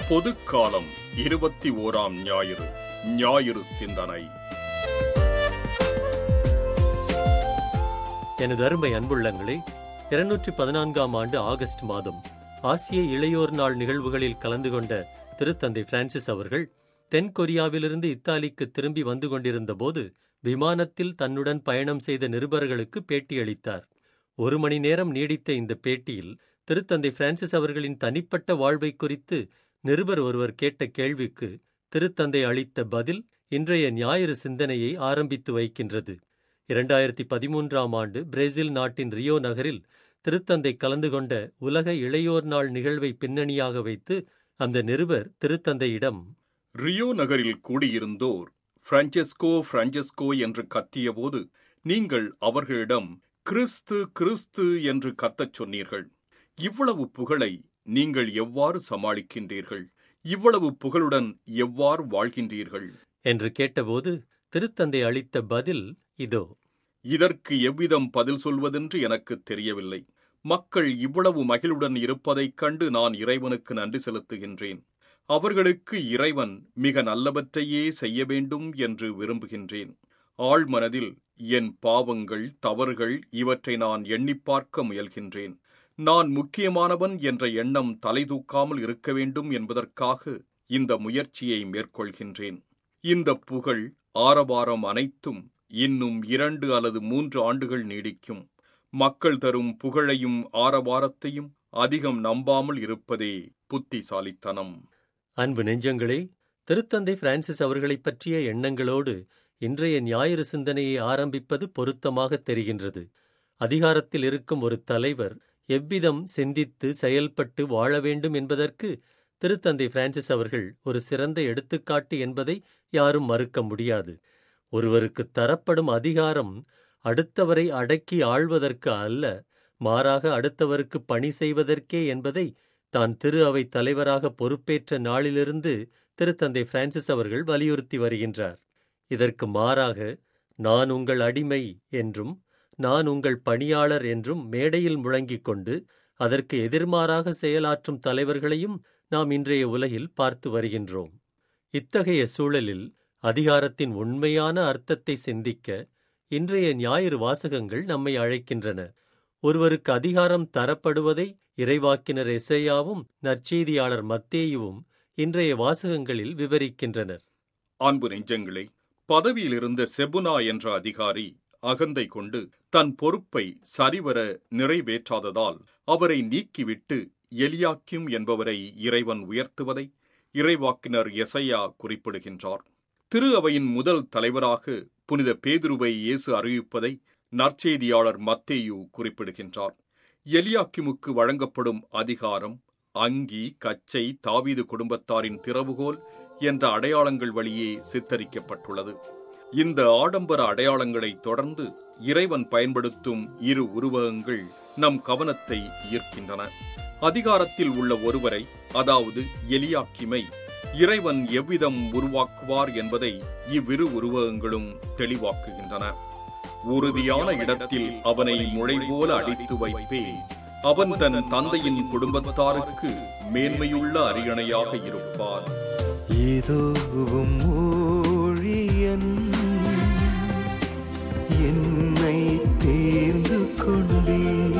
பொதுக்காலம் 21ஆம் ஞாயிறு. ஞாயிறு சிந்தனை. எனது அருமை அன்புள்ளங்களே, 214ஆம் ஆண்டு ஆகஸ்ட் மாதம் ஆசிய இளையோர் நாள் நிகழ்வுகளில் கலந்து கொண்ட திருத்தந்தை பிரான்சிஸ் அவர்கள் தென்கொரியாவிலிருந்து இத்தாலிக்கு திரும்பி வந்து கொண்டிருந்த போது விமானத்தில் தன்னுடன் பயணம் செய்த நிருபர்களுக்கு பேட்டியளித்தார். 1 மணி நேரம் நீடித்த இந்த பேட்டியில் திருத்தந்தை பிரான்சிஸ் அவர்களின் தனிப்பட்ட வாழ்வை குறித்து நிருபர் ஒருவர் கேட்ட கேள்விக்கு திருத்தந்தை அளித்த பதில் இன்றைய ஞாயிறு சிந்தனையை ஆரம்பித்து வைக்கின்றது. 2013ஆம் ஆண்டு பிரேசில் நாட்டின் ரியோ நகரில் திருத்தந்தை கலந்து கொண்ட உலக இளையோர் நாள் நிகழ்வை பின்னணியாக வைத்து அந்த நிருபர் திருத்தந்தையிடம், ரியோ நகரில் கூடியிருந்தோர் பிரான்செஸ்கோ என்று கத்தியபோது நீங்கள் அவர்களிடம் கிறிஸ்து கிறிஸ்து என்று கத்தச் சொன்னீர்கள். இவ்வளவு புகழை நீங்கள் எவ்வாறு சமாளிக்கின்றீர்கள்? இவ்வளவு புகழுடன் எவ்வாறு வாழ்கின்றீர்கள் என்று கேட்டபோது திருத்தந்தை அளித்த பதில் இதோ. இதற்கு எவ்விதம் பதில் சொல்வதென்று எனக்கு தெரியவில்லை. மக்கள் இவ்வளவு மகிழுடன் இருப்பதைக் கண்டு நான் இறைவனுக்கு நன்றி செலுத்துகின்றேன். அவர்களுக்கு இறைவன் மிக நல்லவற்றையே செய்ய வேண்டும் என்று விரும்புகின்றேன். ஆழ்மனதில் என் பாவங்கள், தவறுகள் இவற்றை நான் எண்ணிப் பார்க்க முயல்கின்றேன். நான் முக்கியமானவன் என்ற எண்ணம் தலை தூக்காமல் இருக்க வேண்டும் என்பதற்காக இந்த முயற்சியை மேற்கொள்கின்றேன். இந்த புகழ், ஆரவாரம் அனைத்தும் இன்னும் 2 அல்லது 3 ஆண்டுகள் நீடிக்கும். மக்கள் தரும் புகழையும் ஆரவாரத்தையும் அதிகம் நம்பாமல் இருப்பதே புத்திசாலித்தனம். அன்பு நெஞ்சங்களே, திருத்தந்தை பிரான்சிஸ் அவர்களைப் பற்றிய எண்ணங்களோடு இன்றைய ஞாயிறு சிந்தனையை ஆரம்பிப்பது பொருத்தமாக தெரிகின்றது. அதிகாரத்தில் இருக்கும் ஒரு தலைவர் எவ்விதம் சிந்தித்து செயல்பட்டு வாழ வேண்டும் என்பதற்கு திருத்தந்தை பிரான்சிஸ் அவர்கள் ஒரு சிறந்த எடுத்துக்காட்டு என்பதை யாரும் மறுக்க முடியாது. ஒருவருக்கு தரப்படும் அதிகாரம் அடுத்தவரை அடக்கி ஆள்வதற்கு அல்ல, மாறாக அடுத்தவருக்கு பணி செய்வதற்கே என்பதை தான் திரு அவை தலைவராக பொறுப்பேற்ற நாளிலிருந்து திருத்தந்தை பிரான்சிஸ் அவர்கள் வலியுறுத்தி வருகின்றார். இதற்கு மாறாக நான் உங்கள் அடிமை என்றும் நான் உங்கள் பணியாளர் என்றும் மேடையில் முழங்கிக் கொண்டு அதற்கு எதிர்மாறாக செயலாற்றும் தலைவர்களையும் நாம் இன்றைய உலகில் பார்த்து வருகின்றோம். இத்தகைய சூழலில் அதிகாரத்தின் உண்மையான அர்த்தத்தை சிந்திக்க இன்றைய ஞாயிறு வாசகங்கள் நம்மை அழைக்கின்றன. ஒருவருக்கு அதிகாரம் தரப்படுவதை இறைவாக்கினர் எசையாவும் நற்செய்தியாளர் மத்தேயுவும் இன்றைய வாசகங்களில் விவரிக்கின்றனர். அன்பு நெஞ்சங்களே, பதவியில் இருந்த செபுனா என்ற அதிகாரி அகந்தை கொண்டு தன் பொறுப்பை சரிவர நிறைவேற்றாததால் அவரை நீக்கிவிட்டு எலியாக்கிம் என்பவரை இறைவன் உயர்த்துவதை இறைவாக்கினர் எசையா குறிப்பிடுகின்றார். திரு அவையின் முதல் தலைவராக புனித பேதுருவை இயேசு அறிவிப்பதை நற்செய்தியாளர் மத்தேயு குறிப்பிடுகின்றார். எலியாக்கிமுக்கு வழங்கப்படும் அதிகாரம் அங்கி, கச்சை, தாவீது குடும்பத்தாரின் திறவுகோல் என்ற அடையாளங்கள் வழியே சித்தரிக்கப்பட்டுள்ளது. இந்த ஆடம்பர அடையாளங்களை தொடர்ந்து இறைவன் பயன்படுத்தும் 2 உருவகங்கள் நம் கவனத்தை ஈர்க்கின்றன. அதிகாரத்தில் உள்ள ஒருவரை, அதாவது எலியாக்கிமை, இறைவன் எவ்விதம் உருவாக்குவார் என்பதை இவ்விரு உருவகங்களும் தெளிவாக்குகின்றன. உறுதியான இடத்தில் அவனை முளைபோல அடித்து வைப்பேன். அவன் தன் தந்தையின் குடும்பத்தாருக்கு மேன்மையுள்ள அரியணையாக இருப்பார். என்னை தேர்ந்து கொண்டே.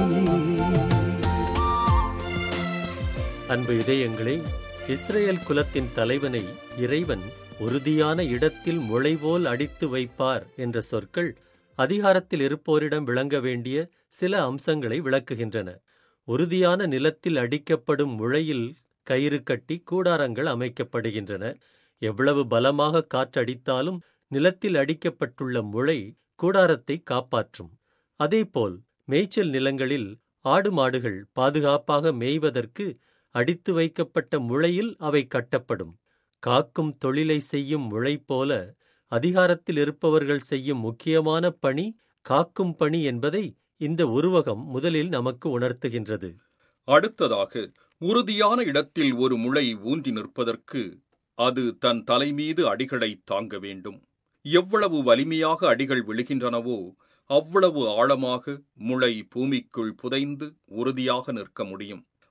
அன்பு இதயங்களே, இஸ்ரேல் குலத்தின் தலைவனை இறைவன் உறுதியான இடத்தில் முளைபோல் அடித்து வைப்பார் என்ற சொற்கள் அதிகாரத்தில் இருப்போரிடம் விளங்க வேண்டிய சில அம்சங்களை விளக்குகின்றன. உறுதியான நிலத்தில் அடிக்கப்படும் முளையில் கயிறு கட்டி கூடாரங்கள் அமைக்கப்படுகின்றன. எவ்வளவு பலமாக காற்றடித்தாலும் நிலத்தில் அடிக்கப்பட்டுள்ள முளை கூடாரத்தை காப்பாற்றும். அதேபோல் மேய்ச்சல் நிலங்களில் ஆடு மாடுகள் பாதுகாப்பாக மேய்வதற்கு அடித்து வைக்கப்பட்ட முளையில் அவை கட்டப்படும். காக்கும் தொழிலை செய்யும் முளை போல அதிகாரத்தில் இருப்பவர்கள் செய்யும் முக்கியமான பணி காக்கும் பணி என்பதை இந்த உருவகம் முதலில் நமக்கு உணர்த்துகின்றது. அடுத்ததாக, உறுதியான இடத்தில் ஒரு முளை ஊன்றி நிற்பதற்கு அது தன் தலைமீது அடிகளை தாங்க வேண்டும். எவ்வளவு வலிமையாக அடிகள் விழுகின்றனவோ அவ்வளவு ஆழமாக முளை பூமிக்குள் புதைந்து உறுதியாக நிற்க முடியும்.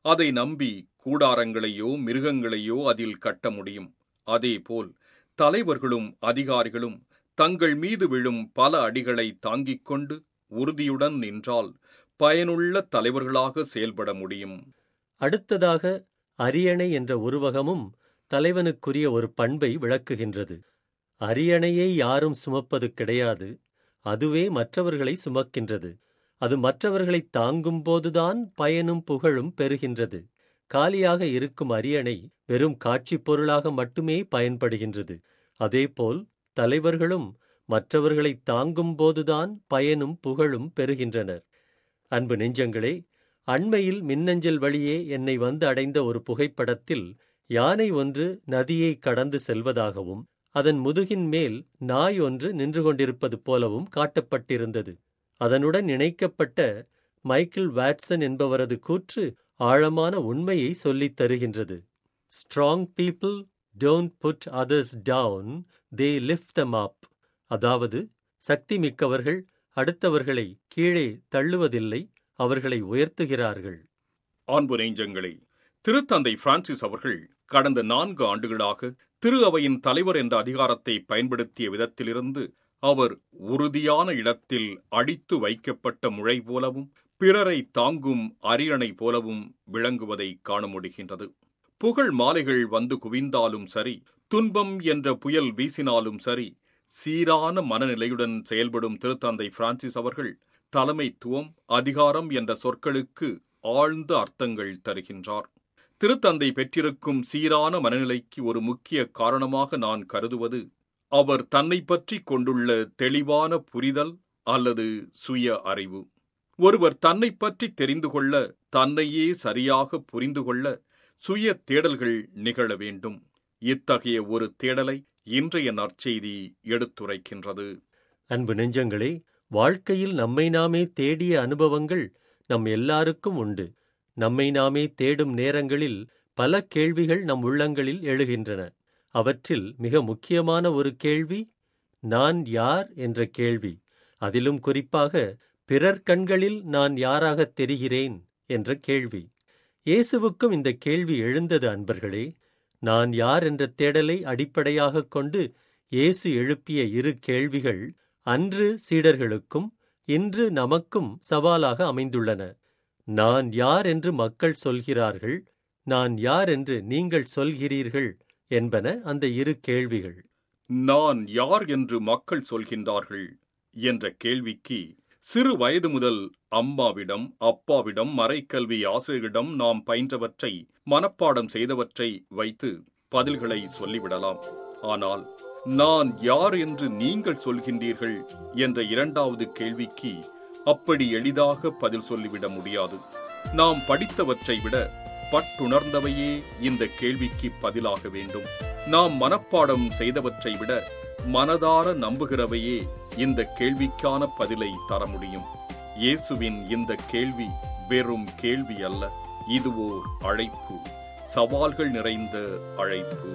அதை நம்பி கூடாரங்களையோ மிருகங்களையோ அதில் கட்ட முடியும். அதேபோல் தலைவர்களும் அதிகாரிகளும் தங்கள் மீது விழும் பல அடிகளை தாங்கிக் கொண்டு உறுதியுடன் நின்றால் பயனுள்ள தலைவர்களாக செயல்பட முடியும். அடுத்ததாக அரியணை என்ற உருவகமும் தலைவனுக்குரிய ஒரு பண்பை விளக்குகின்றது. அரியணையை யாரும் சுமப்பது கிடையாது, அதுவே மற்றவர்களை சுமக்கின்றது. அது மற்றவர்களை தாங்கும் போதுதான் பயனும் புகழும் பெறுகின்றது. காலியாக இருக்கும் அரியணை வெறும் காட்சிப் பொருளாக மட்டுமே பயன்படுகின்றது. அதேபோல் தலைவர்களும் மற்றவர்களை தாங்கும் போதுதான் பயனும் புகழும் பெறுகின்றனர். அன்பு நெஞ்சங்களே, அண்மையில் மின்னஞ்சல் வழியே என்னை வந்து அடைந்த ஒரு புகைப்படத்தில் யானை ஒன்று நதியை கடந்து செல்வதாகவும் அதன் முதுகின் மேல் நாய் ஒன்று நின்று கொண்டிருப்பது போலவும் காட்டப்பட்டிருந்தது. அதனுடன் இணைக்கப்பட்ட மைக்கேல் வாட்சன் என்பவரது கூற்று ஆழமான உண்மையை சொல்லித் தருகின்றது. Strong people don't put others down, they lift them up. அதாவது, சக்தி மிக்கவர்கள் அடுத்தவர்களை கீழே தள்ளுவதில்லை, அவர்களை உயர்த்துகிறார்கள். அன்பு நெஞ்சங்களே, திருத்தந்தை பிரான்சிஸ் அவர்கள் கடந்த 4 ஆண்டுகளாக திரு அவையின் தலைவர் என்ற அதிகாரத்தை பயன்படுத்திய விதத்திலிருந்து அவர் உறுதியான இடத்தில் அடித்து வைக்கப்பட்ட முளை போலவும் பிறரை தாங்கும் அரியணை போலவும் விளங்குவதை காண முடிகின்றது. புகழ் மாலைகள் வந்து குவிந்தாலும் சரி, துன்பம் என்ற புயல் வீசினாலும் சரி, சீரான மனநிலையுடன் செயல்படும் திருத்தந்தை பிரான்சிஸ் அவர்கள் தலைமைத்துவம், அதிகாரம் என்ற சொற்களுக்கு ஆழ்ந்த அர்த்தங்கள் தருகின்றார். திருத்தந்தை பெற்றிருக்கும் சீரான மனநிலைக்கு ஒரு முக்கிய காரணமாக நான் கருதுவது அவர் தன்னை பற்றி கொண்டுள்ள தெளிவான புரிதல் அல்லது சுய அறிவு. ஒருவர் தன்னை பற்றி தெரிந்து கொள்ள, தன்னையே சரியாக புரிந்து கொள்ள சுய தேடல்கள் நிகழ வேண்டும். இத்தகைய ஒரு தேடலை இன்றைய நற்செய்தி எடுத்துரைக்கின்றது. அன்பு நெஞ்சங்களே, வாழ்க்கையில் நம்மை நாமே தேடிய அனுபவங்கள் நம் எல்லாருக்கும் உண்டு. நம்மை நாமே தேடும் நேரங்களில் பல கேள்விகள் நம் உள்ளங்களில் எழுகின்றன. அவற்றில் மிக முக்கியமான ஒரு கேள்வி, நான் யார் என்ற கேள்வி. அதிலும் குறிப்பாக, பிறர் கண்களில் நான் யாராகத் தெரிகிறேன் என்ற கேள்வி. இயேசுவுக்கும் இந்த கேள்வி எழுந்தது அன்பர்களே. நான் யார் என்ற தேடலை அடிப்படையாகக் கொண்டு இயேசு எழுப்பிய 2 கேள்விகள் அன்று சீடர்களுக்கும் இன்று நமக்கும் சவாலாக அமைந்துள்ளன. நான் யார் என்று மக்கள் சொல்கிறார்கள், நான் யார் என்று நீங்கள் சொல்கிறீர்கள் என்பன அந்த 2 கேள்விகள். நான் யார் என்று மக்கள் சொல்கின்றார்கள் என்ற கேள்விக்கு சிறு வயது முதல் அம்மாவிடம், அப்பாவிடம், மறைக்கல்வி ஆசிரியரிடம் நாம் பயின்றவற்றை, மனப்பாடம் செய்தவற்றை வைத்து பதில்களை சொல்லிவிடலாம். ஆனால் நான் யார் என்று நீங்கள் சொல்கின்றீர்கள் என்ற 2வது கேள்விக்கு அப்படி எளிதாக பதில் சொல்லிவிட முடியாது. நாம் படித்தவற்றை விட பட்டுணர்ந்தவையே இந்த கேள்விக்கு பதிலாக வேண்டும். நாம் மனப்பாடம் செய்தவற்றை விட மனதார நம்புகிறவையே இந்த கேள்விக்கான பதிலை தர முடியும். இயேசுவின் இந்த கேள்வி வெறும் கேள்வி அல்ல, இது ஓர் அழைப்பு, சவால்கள் நிறைந்த அழைப்பு.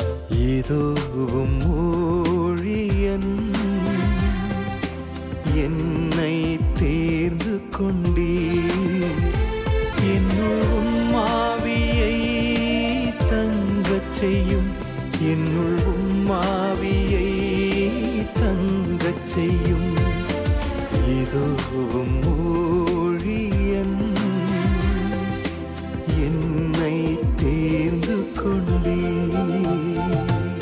ஏதோவும் ஊழியன் என்னை தேர்ந்து கொண்டீர், என்னுள் ஆவியை தங்கச் செய்யும், என்னுள் ஆவியை தங்கச் செய்யும். ஏதோவும் ஊழியன் என்னை தேர்ந்து கொண்டீர்.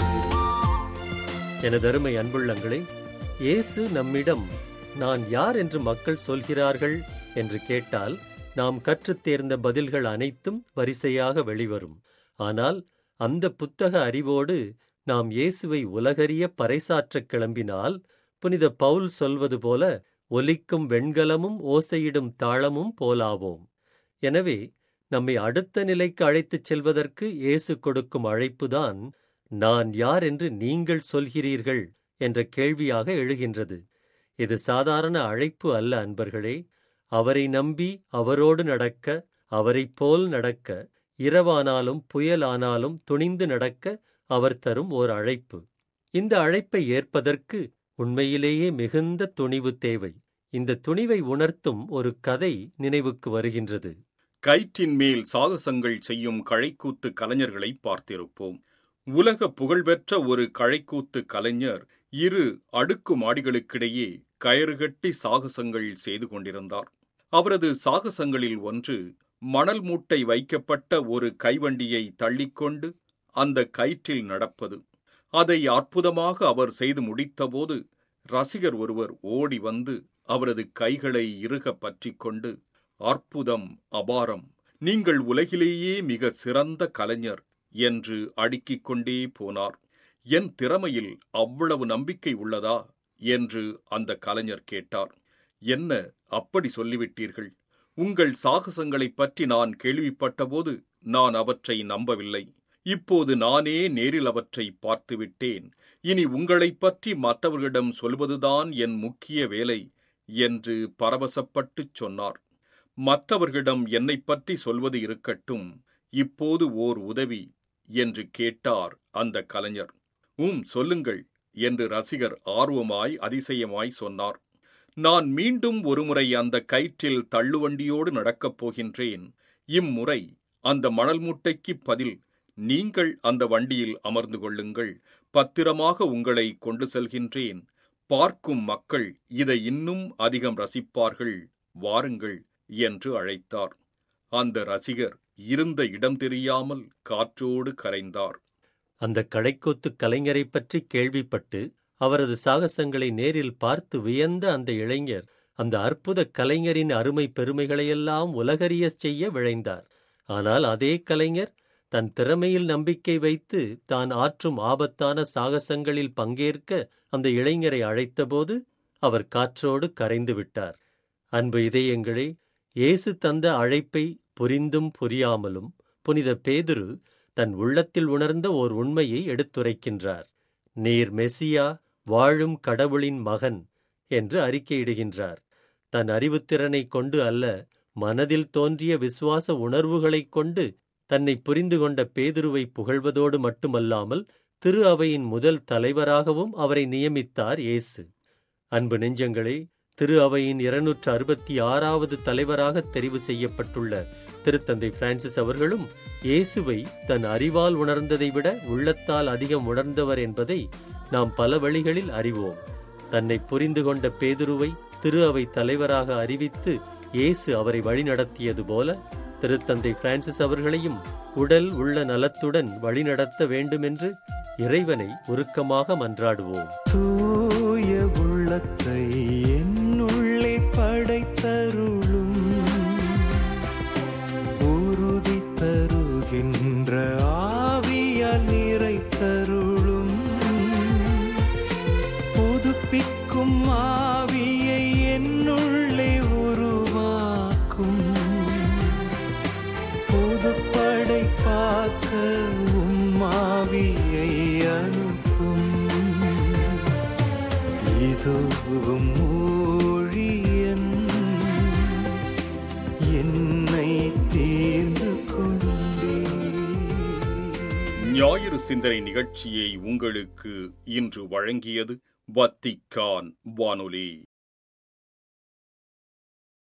எனதருமை அன்புள்ளங்களே, இயேசு நம்மிடம் நான் யார் என்று மக்கள் சொல்கிறார்கள் என்று கேட்டால் நாம் கற்றுத் தேர்ந்த பதில்கள் அனைத்தும் வரிசையாக வெளிவரும். ஆனால் அந்த புத்தக அறிவோடு நாம் இயேசுவை உலகறிய பறைசாற்றக் கிளம்பினால், புனித பவுல் சொல்வது போல, ஒலிக்கும் வெண்கலமும் ஓசையிடும் தாளமும் போலாவோம். எனவே நம்மை அடுத்த நிலைக்கு அழைத்துச் செல்வதற்கு இயேசு கொடுக்கும் அழைப்புதான் நான் யார் என்று நீங்கள் சொல்கிறீர்கள் என்ற கேள்வியாக எழுகின்றது. இது சாதாரண அழைப்பு அல்ல அன்பர்களே. அவரை நம்பி அவரோடு நடக்க, அவரைப் போல் நடக்க, இரவானாலும் புயலானாலும் துணிந்து நடக்க அவர் தரும் ஓர் அழைப்பு. இந்த அழைப்பை ஏற்பதற்கு உண்மையிலேயே மிகுந்த துணிவு தேவை. இந்த துணிவை உணர்த்தும் ஒரு கதை நினைவுக்கு வருகின்றது. கயிற்றின் மேல் சாகசங்கள் செய்யும் கழைக்கூத்து கலைஞர்களை பார்த்திருப்போம். உலக புகழ்பெற்ற ஒரு கழைக்கூத்து கலைஞர் 2 அடுக்குமாடிகளுக்கிடையே கயிறு கட்டி சாகசங்கள் செய்து கொண்டிருந்தார். அவரது சாகசங்களில் ஒன்று, மணல் மூட்டை வைக்கப்பட்ட ஒரு கைவண்டியை தள்ளிக்கொண்டு அந்த கயிற்றில் நடப்பது. அதை அற்புதமாக அவர் செய்து முடித்தபோது ரசிகர் ஒருவர் ஓடி வந்து அவரது கைகளை இறுக பற்றிக் கொண்டு, "அற்புதம், அபாரம், நீங்கள் உலகிலேயே மிக சிறந்த கலைஞர்" என்று அடுக்கிக் கொண்டே போனார். "என் திறமையில் அவ்வளவு நம்பிக்கை உள்ளதா?" என்று அந்த கலைஞர் கேட்டார். "என்ன அப்படி சொல்லிவிட்டீர்கள்? உங்கள் சாகசங்களைப் பற்றி நான் கேள்விப்பட்டபோது நான் அவற்றை நம்பவில்லை. இப்போது நானே நேரில் அவற்றை பார்த்துவிட்டேன். இனி உங்களைப் பற்றி மற்றவர்களிடம் சொல்வதுதான் என் முக்கிய வேலை" என்று பரவசப்பட்டுச் சொன்னார். "மற்றவர்களிடம் என்னைப் பற்றி சொல்வது இருக்கட்டும், இப்போது ஓர் உதவி" என்று கேட்டார் அந்த கலைஞர். சொல்லுங்கள்" என்று ரசிகர் ஆர்வமாய் அதிசயமாய் சொன்னார். "நான் மீண்டும் ஒருமுறை அந்த கயிற்றில் தள்ளுவண்டியோடு நடக்கப் போகின்றேன். இம்முறை அந்த மணல் மூட்டைக்கு பதில் நீங்கள் அந்த வண்டியில் அமர்ந்து கொள்ளுங்கள். பத்திரமாக உங்களை கொண்டு செல்கின்றேன். பார்க்கும் மக்கள் இதை இன்னும் அதிகம் ரசிப்பார்கள். வாருங்கள்" என்று அழைத்தார். அந்த ரசிகர் இருந்த இடம் தெரியாமல் காற்றோடு கரைந்தார். அந்த கழைக்கூத்து கலைஞரை பற்றி கேள்விப்பட்டு அவரது சாகசங்களை நேரில் பார்த்து வியந்த அந்த இளைஞர் அந்த அற்புத கலைஞரின் அருமை பெருமைகளையெல்லாம் உலகறியச் செய்ய விழைந்தார். ஆனால் அதே கலைஞர் தன் திறமையில் நம்பிக்கை வைத்து தான் ஆற்றும் ஆபத்தான சாகசங்களில் பங்கேற்க அந்த இளைஞரை அழைத்தபோது அவர் காற்றோடு கரைந்து விட்டார். அன்பு இதயங்களே, இயேசு தந்த அழைப்பை புரிந்தும் புரியாமலும் புனித பேதுரு தன் உள்ளத்தில் உணர்ந்த ஓர் உண்மையை எடுத்துரைக்கின்றார். "நீர் மெசியா, வாழும் கடவுளின் மகன்" என்று அறிக்கையிடுகின்றார். தன் அறிவுத்திறனைக் கொண்டு அல்ல, மனதில் தோன்றிய விசுவாச உணர்வுகளைக் கொண்டு தன்னை புரிந்து கொண்ட பேதுருவை புகழ்வதோடு மட்டுமல்லாமல் திரு அவையின் முதல் தலைவராகவும் அவரை நியமித்தார் இயேசு. அன்பு நெஞ்சங்களே, திரு அவையின் 266வது தலைவராக தெரிவு செய்யப்பட்டுள்ள திருத்தந்தை பிரான்சிஸ் அவர்களும் இயேசுவை தன் அறிவால் உணர்ந்ததை விட உள்ளத்தால் அதிகம் உணர்ந்தவர் என்பதை நாம் பல வழிகளில் அறிவோம். தன்னை புரிந்து கொண்ட பேதுருவை திரு அவை தலைவராக அறிவித்து இயேசு அவரை வழிநடத்தியது போல திருத்தந்தை பிரான்சிஸ் அவர்களையும் உடல் உள்ள நலத்துடன் வழிநடத்த வேண்டுமென்று இறைவனை உருக்கமாக மன்றாடுவோம். தூய உள்ளத்தை என்னுள்ளே படைத்தருளும், உறுதி தருகின்ற ஆவியால் நிறைத்தருளும், புதுப்பிக்கும் ஆவியை என்னுள்ளே உருவாக்கும், புதுப்படைப்பாக்க ஆவியை அனுப்பும், இதுவும் ஊழியன் என்னை தேர்ந்து கொண்டே. ஞாயிறு சிந்தனை நிகழ்ச்சியை உங்களுக்கு இன்று வழங்கியது வத்திக்கான் வானொலி.